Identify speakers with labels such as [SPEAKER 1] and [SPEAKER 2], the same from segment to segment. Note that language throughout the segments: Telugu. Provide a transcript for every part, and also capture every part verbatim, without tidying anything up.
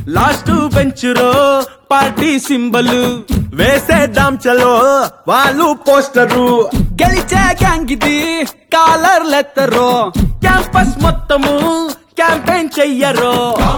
[SPEAKER 1] లాస్ట్ బెంచురో పార్టీ సింబల్ వేసేద్దాం చలో వాళ్ళు పోస్టరు గెలిచే గ్యాంగ్ ఇది కాలర్ లెత్తరు క్యాంపస్ మొత్తము క్యాంపెయిన్ చెయ్యరు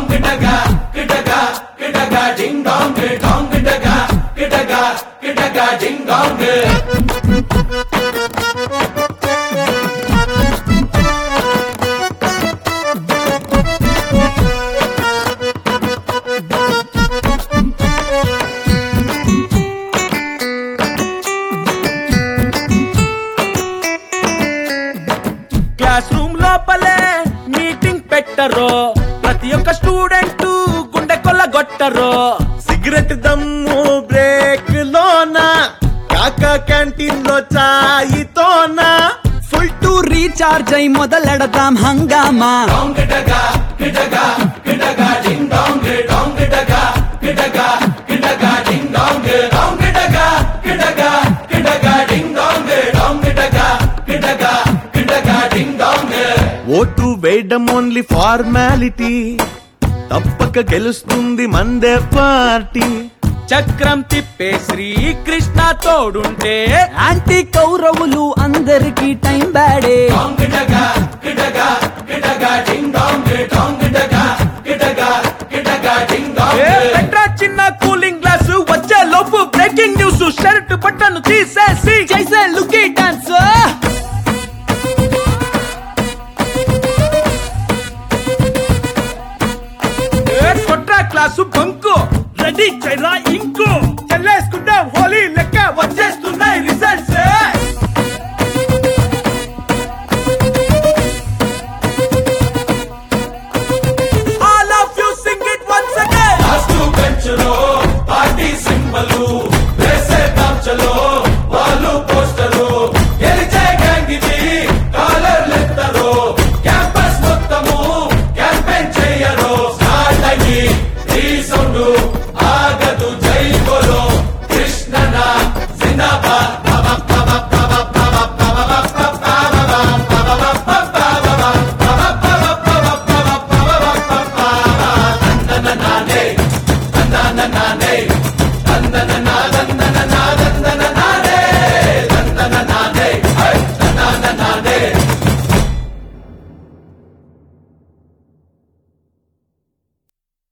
[SPEAKER 1] క్లాస్ రూమ్ లోపలే మీటింగ్ పెట్టరు ప్రతి ఒక్క స్టూడెంట్ గుండె కొల్లగొట్టరు సిగరెట్ దమ్ము బ్రేక్ లోన కాకా క్యాంటీన్ లో చాయితోన
[SPEAKER 2] ఫుల్ టు రీఛార్జ్ అయి మొదలెడతాం హంగామా
[SPEAKER 1] ఓటు వేయడం ఓన్లీ ఫార్మాలిటీ తప్పక గెలుస్తుంది మందే పార్టీ చక్రం తిప్పే శ్రీకృష్ణ తోడుంటే
[SPEAKER 2] యాంటీ కౌరవులు అందరికి టైం బ్యాడే
[SPEAKER 1] పెట్రా చిన్న కూలింగ్ గ్లాస్ వచ్చే లోపు బ్రేకింగ్ న్యూస్ షర్ట్ బట్టను తీసేసి
[SPEAKER 2] చేసే లుకీ డాన్స్
[SPEAKER 1] కొట్రా క్లాసు బంకు రెడీ చైరా ఇంకో చెల్లేసుకుంటాం హోలీ లెక్క వచ్చేస్తున్నాయి results all of you sing it once again last bench లో పార్టీ సింబల్ వేసేద్దాం చలో వాళ్ళు పోస్టరు గెలిచే గ్యాంగ్ ఇది కాలర్ లెత్తరు క్యాంపస్ మొత్తము క్యాంపెయిన్ చెయ్యరు స్టార్ట్ అయ్యి ఈ సౌండ్ ఆగదు జై బోలో కృష్ణన జిందాబాద్ నానే నానే